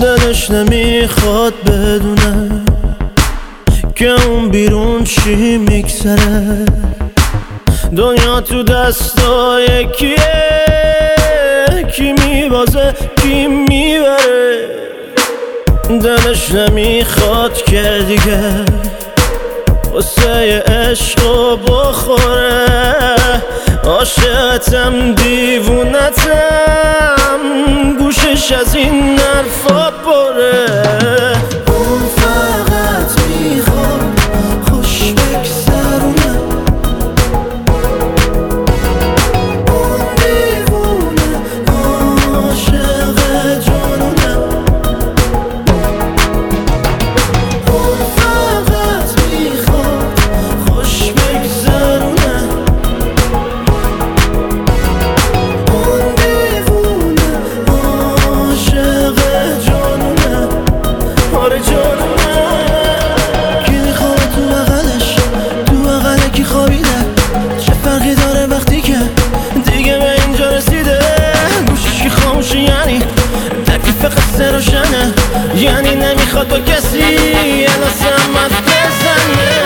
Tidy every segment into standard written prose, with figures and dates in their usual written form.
دلش نمیخواد بدونه که اون بیرون چی میگذره. دنیا تو دستای کیه، کی میبازه کی میبره. دلش نمیخواد که دیگه واسه عشقو بخوره. عاشقتم دیوونتم، گوشش از این حرفا پره. اون فقط میخواد خوش بگذرونه، اون دیوونه عاشق جنونه. اون فقط میخواد خوش بگذرونه، اون دیوونه عاشق جنونه. آره جنونه. کی میخواد تو بغلش، تو بغل کی خوابیده؟ چه فرقی داره وقتی که دیگه به اینجا رسیده؟ گوشش که خاموشه یعنی تکلیف قصه روشنه، یعنی نمیخواد با کسی لازم حرف بزنه.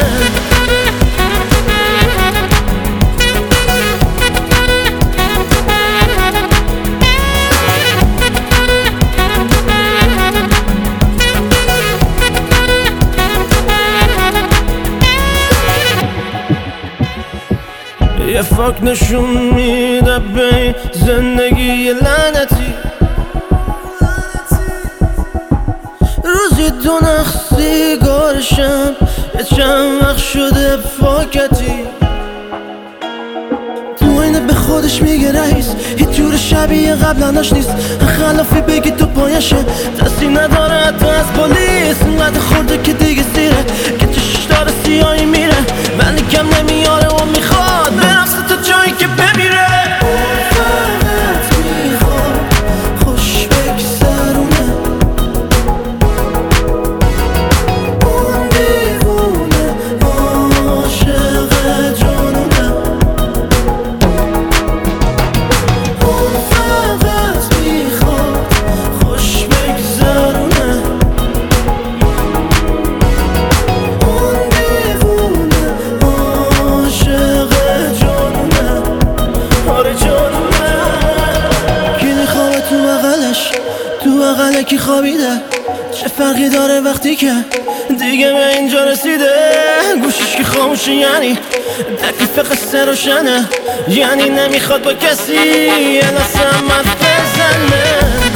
یه فاک نشون میده به زندگی لعنتی. روزی دو نخ سیگارشم یه چند وقت شده فاکتی. تو اینه به خودش میگه رئیس، هیچ جور شبیه قبلناش نیست. خلافی بگی تو پایشه، دستی نداره حتی از پلیس. اینقدر خورده که دیگه سیره، که چشش داره سیاهی میره، ولی کم نمیاره و میخواد برفته تا جایی که بمیره. فقط میخواد خوش بگذرونه، اون دیوونه عاشق جنونه. اون فقط میخواد خوش بگذرونه، اون دیوونه عاشق جنونه. آره جنونه. کی میخواد تو بغلش، تو بغل کی خوابیده؟ چه فرقی داره وقتی که دیگه به اینجا رسیده؟ گوشش که خاموشه یعنی تکلیف قصه روشنه، یعنی نمیخواد با کسی لازم حرف بزنه.